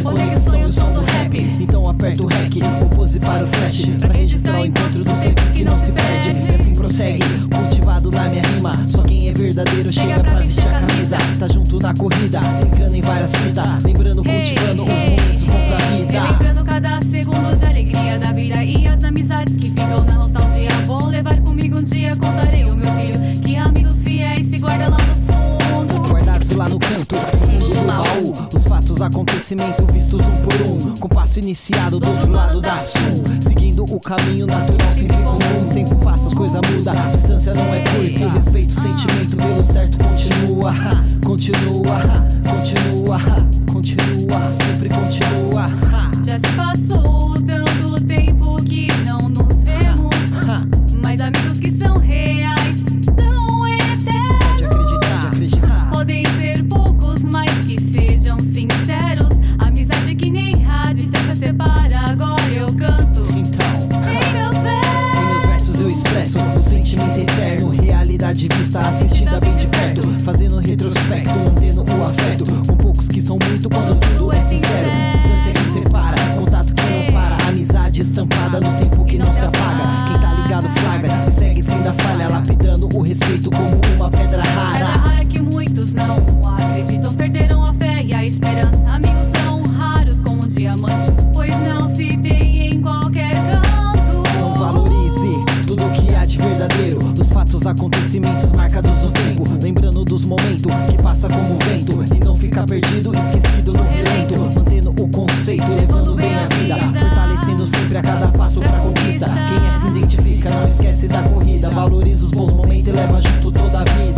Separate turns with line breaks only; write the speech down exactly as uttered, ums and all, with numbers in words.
conexão e o som do rap. Então aperta o rec, ou pose para o flash, pra registrar o encontro dos tempos que não se perde. E assim prossegue, cultivado na minha rima. Só quem é verdadeiro chega pra vestir a camisa. Tá junto na corrida, clicando em várias fitas, lembrando, cultivando os momentos bons da vida.
Lembrando cada segundo de alegria da vida e as amizades que ficam na nostalgia. Vou levar comigo um dia, contarei ao meu filho que amigos fiéis se guardam lá no fundo,
guardados lá no canto, no fundo do baú. Os fatos, acontecimentos vistos um por um, com passo iniciado do outro lado da sul, seguindo o caminho natural sempre comum. O tempo passa, as coisas mudam, a distância não é curta. E respeito, o sentimento pelo certo continua, continua, continua, continua, sempre continua.
Já se passou tanto tempo que não nos vemos, mas amigos que são reais, tão eternos.
Pode acreditar, acreditar.
Podem ser poucos, mas que sejam sinceros. Amizade que nem rádio, distância separa. Agora eu canto
Então,
em meus versos.
em meus versos eu expresso o sentimento eterno, realidade vista, assistida bem de perto, fazendo retrospecto, mantendo o afeto, com poucos que são muito quando tudo é sincero. Distância que separa, contato que não para, amizade estampada no tempo que não se apaga. Quem tá ligado flagra e segue sem dar falha, lapidando o respeito como uma pedra
Pedra
rara.
rara que muitos não acreditam, perderam a fé e a esperança. Amigos são raros como um diamante, pois não se tem em qualquer canto.
Então valorize tudo que há de verdadeiro, os fatos, acontecimentos marcados no tempo, lembrando dos momentos que passa como vento, e não ficar perdido, esquecido no relento, mantendo o conceito, levando bem a vida, fortalecendo sempre a cada passo pra conquista. Quem é se identifica não esquece da corrida, valoriza os bons momentos e leva junto toda a vida.